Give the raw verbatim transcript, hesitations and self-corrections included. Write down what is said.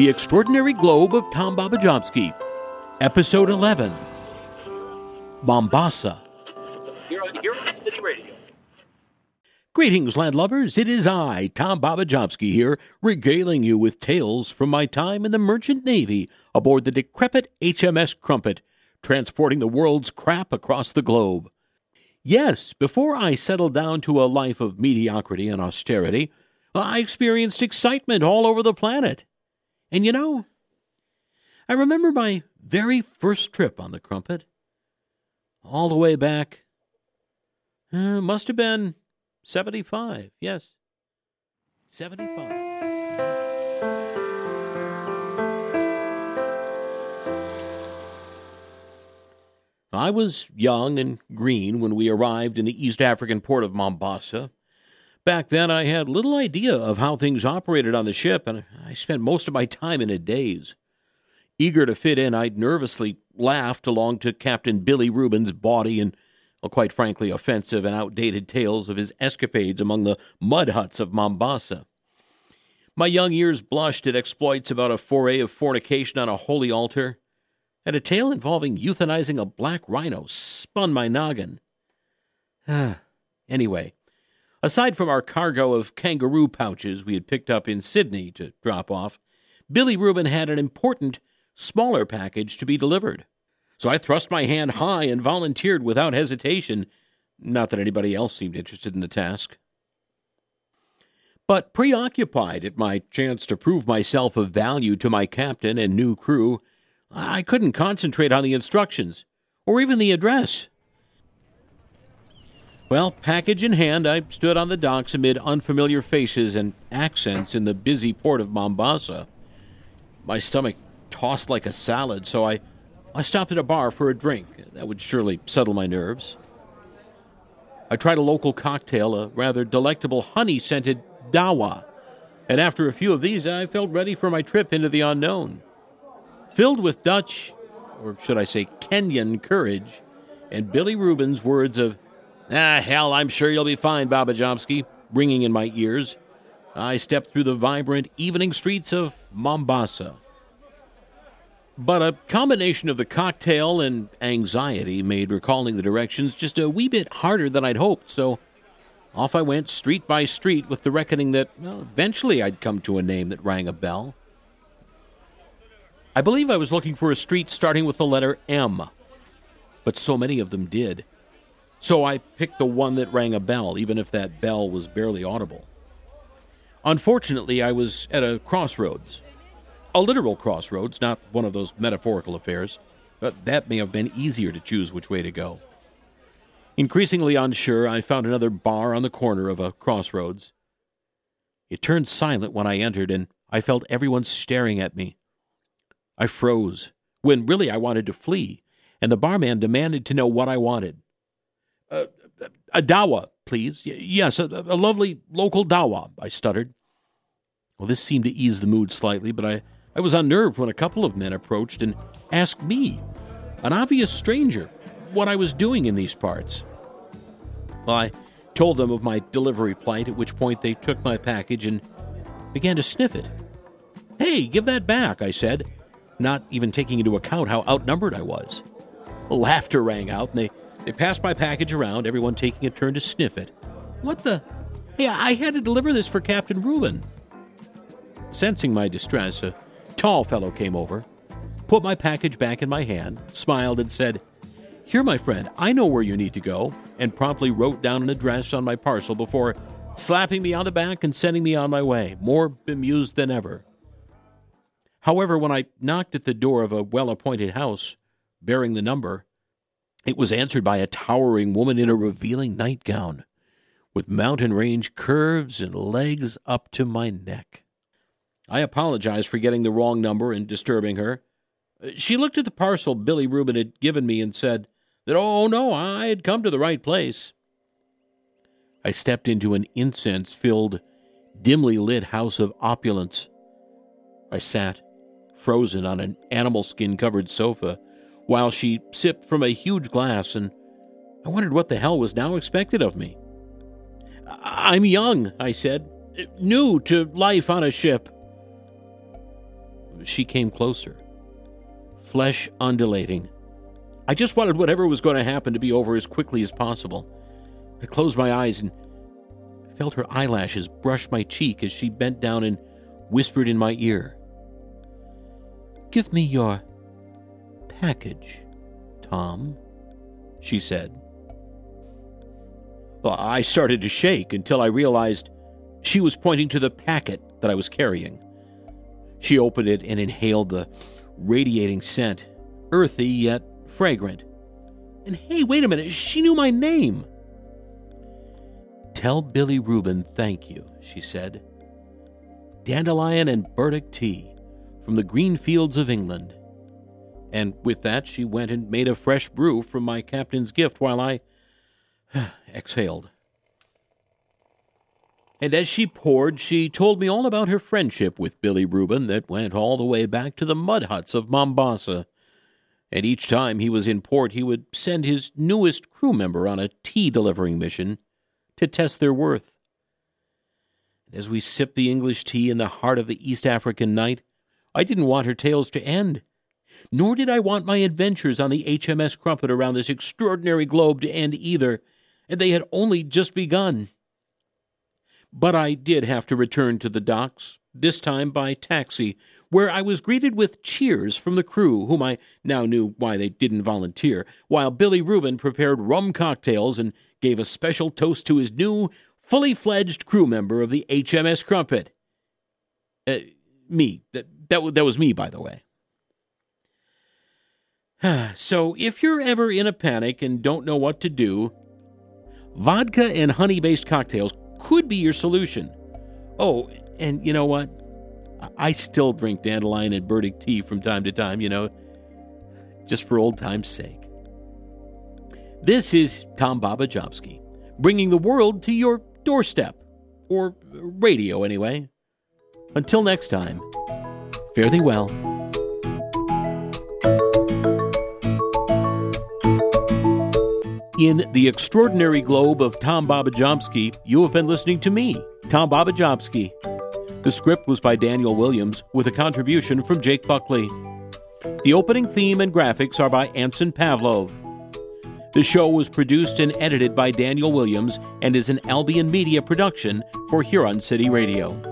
The Extraordinary Globe of Tom Babajomsky, Episode eleven, Mombasa. Here on Hero City Radio. Greetings, landlubbers. It is I, Tom Babajomsky, here, regaling you with tales from my time in the Merchant Navy aboard the decrepit H M S Crumpet, transporting the world's crap across the globe. Yes, before I settled down to a life of mediocrity and austerity, I experienced excitement all over the planet. And you know, I remember my very first trip on the Crumpet, all the way back, uh, must have been seventy-five, yes, seventy-five. I was young and green when we arrived in the East African port of Mombasa. Back then, I had little idea of how things operated on the ship, and I spent most of my time in a daze. Eager to fit in, I'd nervously laughed along to Captain Billy Rubin's bawdy and, well, quite frankly, offensive and outdated tales of his escapades among the mud huts of Mombasa. My young ears blushed at exploits about a foray of fornication on a holy altar, and a tale involving euthanizing a black rhino spun my noggin. Anyway, aside from our cargo of kangaroo pouches we had picked up in Sydney to drop off, Billy Rubin had an important, smaller package to be delivered. So I thrust my hand high and volunteered without hesitation, not that anybody else seemed interested in the task. But preoccupied at my chance to prove myself of value to my captain and new crew, I couldn't concentrate on the instructions, or even the address. Well, package in hand, I stood on the docks amid unfamiliar faces and accents in the busy port of Mombasa. My stomach tossed like a salad, so I, I stopped at a bar for a drink. That would surely settle my nerves. I tried a local cocktail, a rather delectable honey-scented dawa, and after a few of these, I felt ready for my trip into the unknown. Filled with Dutch, or should I say Kenyan courage, and Billy Rubin's words of, "Ah, hell, I'm sure you'll be fine, Babajomsky," ringing in my ears, I stepped through the vibrant evening streets of Mombasa. But a combination of the cocktail and anxiety made recalling the directions just a wee bit harder than I'd hoped, so off I went street by street with the reckoning that, well, eventually I'd come to a name that rang a bell. I believe I was looking for a street starting with the letter M, but so many of them did. So I picked the one that rang a bell, even if that bell was barely audible. Unfortunately, I was at a crossroads. A literal crossroads, not one of those metaphorical affairs, but that may have been easier to choose which way to go. Increasingly unsure, I found another bar on the corner of a crossroads. It turned silent when I entered, and I felt everyone staring at me. I froze, when really I wanted to flee, and the barman demanded to know what I wanted. Uh, a dawa, please. Y- yes, a, a lovely local dawa, I stuttered. Well, this seemed to ease the mood slightly, but I, I was unnerved when a couple of men approached and asked me, an obvious stranger, what I was doing in these parts. Well, I told them of my delivery plight, at which point they took my package and began to sniff it. "Hey, give that back," I said, not even taking into account how outnumbered I was. Laughter rang out, and they, they passed my package around, everyone taking a turn to sniff it. "What the? Hey, I had to deliver this for Captain Rubin." Sensing my distress, a tall fellow came over, put my package back in my hand, smiled, and said, "Here, my friend, I know where you need to go," and promptly wrote down an address on my parcel before slapping me on the back and sending me on my way, more bemused than ever. However, when I knocked at the door of a well-appointed house bearing the number, it was answered by a towering woman in a revealing nightgown, with mountain range curves and legs up to my neck. I apologized for getting the wrong number and disturbing her. She looked at the parcel Billy Rubin had given me and said that, oh no, I had come to the right place. I stepped into an incense-filled, dimly lit house of opulence. I sat, frozen on an animal skin-covered sofa, while she sipped from a huge glass, and I wondered what the hell was now expected of me. "I'm young," I said, "new to life on a ship." she came closer, flesh undulating. I just wanted whatever was going to happen to be over as quickly as possible. I closed my eyes and felt her eyelashes brush my cheek as she bent down and whispered in my ear. "Give me your package, Tom," she said. Well, I started to shake until I realized she was pointing to the packet that I was carrying. She opened it and inhaled the radiating scent, earthy yet fragrant. And hey, wait a minute, she knew my name. "Tell Billy Rubin thank you," she said. "Dandelion and burdock tea from the green fields of England." And with that, she went and made a fresh brew from my captain's gift while I exhaled. And as she poured, she told me all about her friendship with Billy Rubin that went all the way back to the mud huts of Mombasa. And each time he was in port, he would send his newest crew member on a tea-delivering mission to test their worth. And as we sipped the English tea in the heart of the East African night, I didn't want her tales to end. Nor did I want my adventures on the H M S Crumpet around this extraordinary globe to end either, and they had only just begun. But I did have to return to the docks, this time by taxi, where I was greeted with cheers from the crew, whom I now knew why they didn't volunteer, while Billy Rubin prepared rum cocktails and gave a special toast to his new, fully fledged crew member of the H M S Crumpet. Uh, me. That, that, that was me, by the way. So, if you're ever in a panic and don't know what to do, vodka and honey-based cocktails could be your solution. Oh, and you know what? I still drink dandelion and burdock tea from time to time, you know, just for old time's sake. This is Tom Babajomsky, bringing the world to your doorstep, or radio anyway. Until next time, fare thee well. In the extraordinary globe of Tom Babajomsky, you have been listening to me, Tom Babajomsky. The script was by Daniel Williams, with a contribution from Jake Buckley. The opening theme and graphics are by Anson Pavlov. The show was produced and edited by Daniel Williams and is an Albion Media production for Huron City Radio.